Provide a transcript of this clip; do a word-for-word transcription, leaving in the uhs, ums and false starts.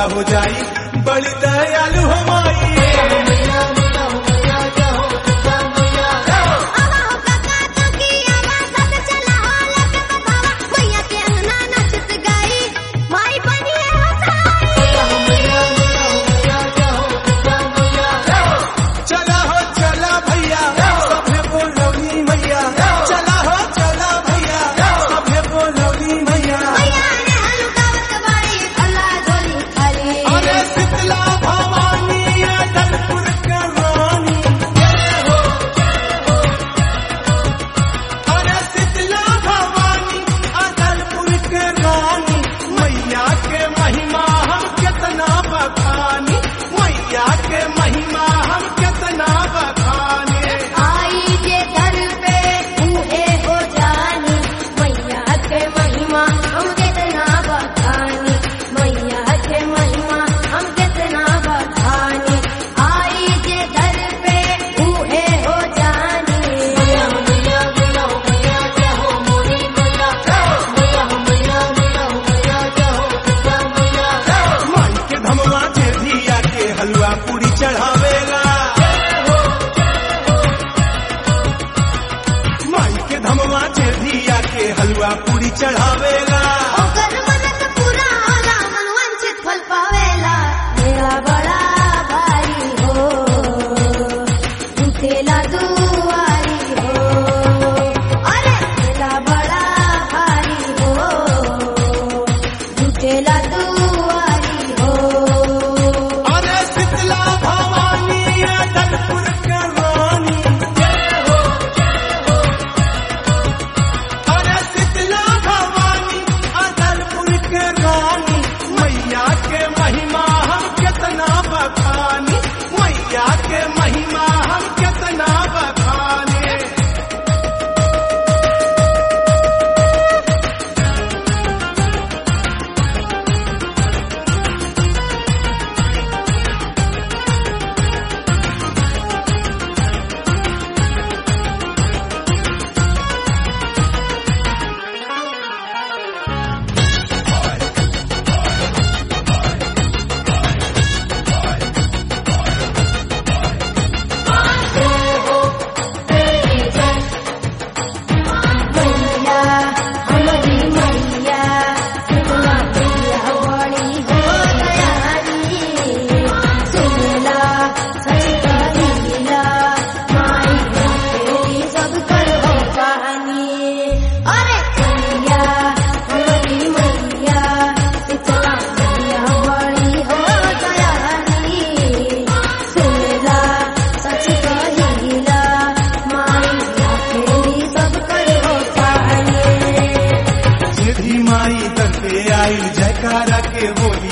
पूरा हो जाई बड़ी दयालु हो माई। हलवा पूरी चढ़ावेला ओकर मनत पूरा होला मन वंचित फल पावेला। मेरा बड़ा भाई हो उठेला दुआरी हो, अरे मेरा बड़ा भाई हो उठेला दुआरी हो। अरे शीतला भवानी अदलपुर के रानी, मैया के महिमा हम कितना बखानी, मैया के महिमा हम कितना बखानी। माई दर पे आई जयकारा के बोली